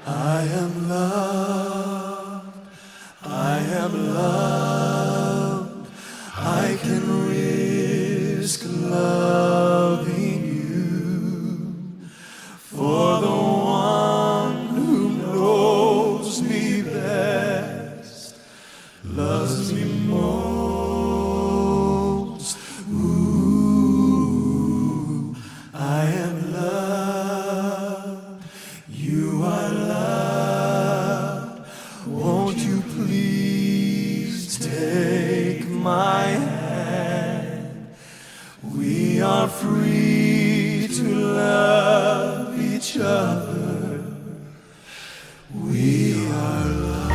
I am loved, I am loved, I can risk loving you, for the one who knows me best, loves me most. Ooh, I am loved, you are loved, won't you please take my hand? We are free to love each other, we are loved.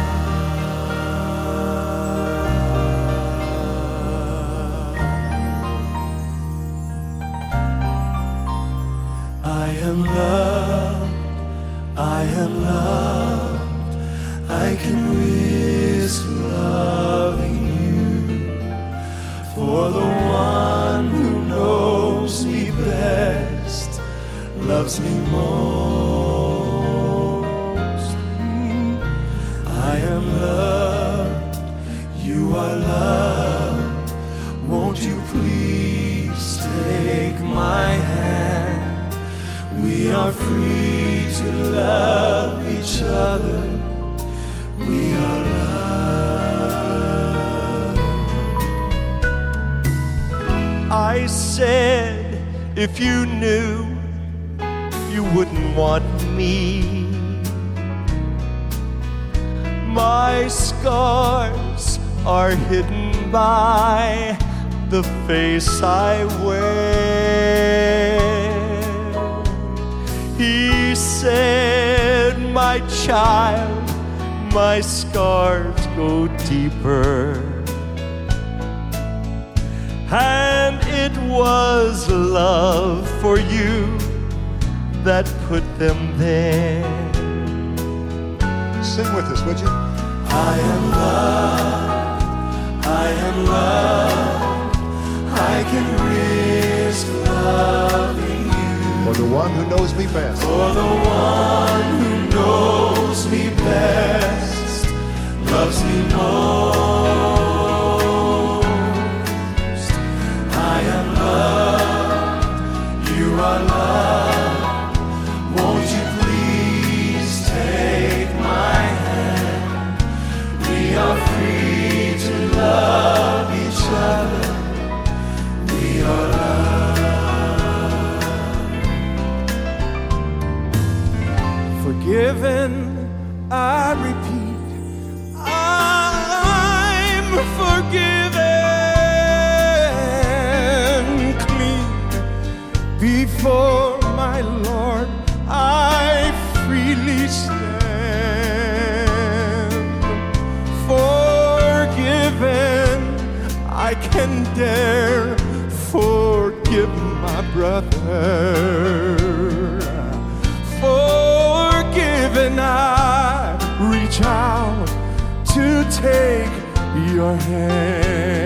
I am loved, I am loved, I can risk loving you, for the one who knows me best, loves me most. I am loved, you are loved, won't you please take my hand? We are free to love each other, we are loved. I said, if you knew, you wouldn't want me. My scars are hidden by the face I wear. He said, my child, my scars go deeper. And it was love for you that put them there. Sing with us, would you? I am loved, I am loved, I can risk loving you, For the one who knows me best. for the one who knows me best, loves me most. I am loved, you are loved, won't you please take my hand? We are free to love each other, we are loved. Forgiven, I repeat, I'm forgiven. Clean before my Lord, I freely stand. Forgiven, I can dare forgive my brother. Forgiven, I reach out to take your hand.